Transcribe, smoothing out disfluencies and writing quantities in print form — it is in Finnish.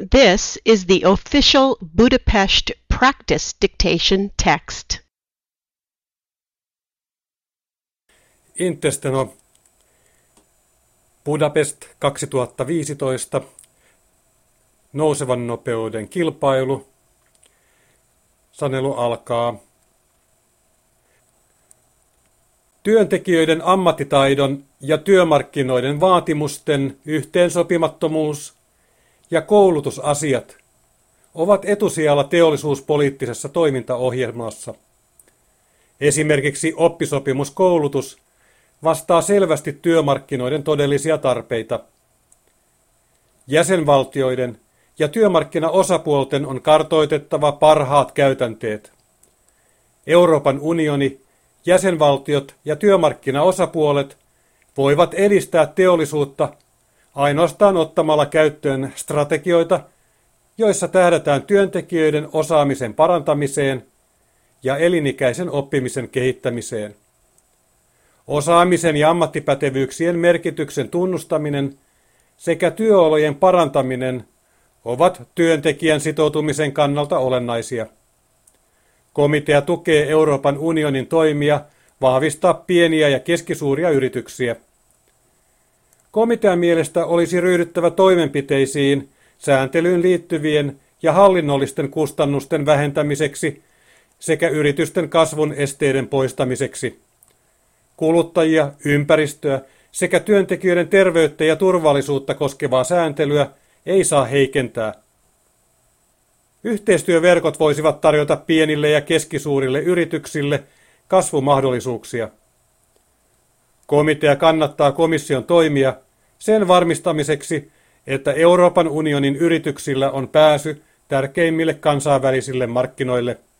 This is the official Budapest practice dictation text. Intesteno Budapest 2015 nousevan nopeuden kilpailu. Sanelu alkaa. Työntekijöiden ammattitaidon ja työmarkkinoiden vaatimusten yhteensopimattomuus ja koulutusasiat ovat etusijalla teollisuuspoliittisessa toimintaohjelmassa. Esimerkiksi oppisopimuskoulutus vastaa selvästi työmarkkinoiden todellisia tarpeita. Jäsenvaltioiden ja työmarkkinaosapuolten on kartoitettava parhaat käytänteet. Euroopan unioni, jäsenvaltiot ja työmarkkinaosapuolet voivat edistää teollisuutta ainoastaan ottamalla käyttöön strategioita, joissa tähdätään työntekijöiden osaamisen parantamiseen ja elinikäisen oppimisen kehittämiseen. Osaamisen ja ammattipätevyyksien merkityksen tunnustaminen sekä työolojen parantaminen ovat työntekijän sitoutumisen kannalta olennaisia. Komitea tukee Euroopan unionin toimia vahvistaa pieniä ja keskisuuria yrityksiä. Komitean mielestä olisi ryhdyttävä toimenpiteisiin sääntelyyn liittyvien ja hallinnollisten kustannusten vähentämiseksi sekä yritysten kasvun esteiden poistamiseksi. Kuluttajia, ympäristöä sekä työntekijöiden terveyttä ja turvallisuutta koskevaa sääntelyä ei saa heikentää. Yhteistyöverkot voisivat tarjota pienille ja keskisuurille yrityksille kasvumahdollisuuksia. Komitea kannattaa komission toimia sen varmistamiseksi, että Euroopan unionin yrityksillä on pääsy tärkeimmille kansainvälisille markkinoille.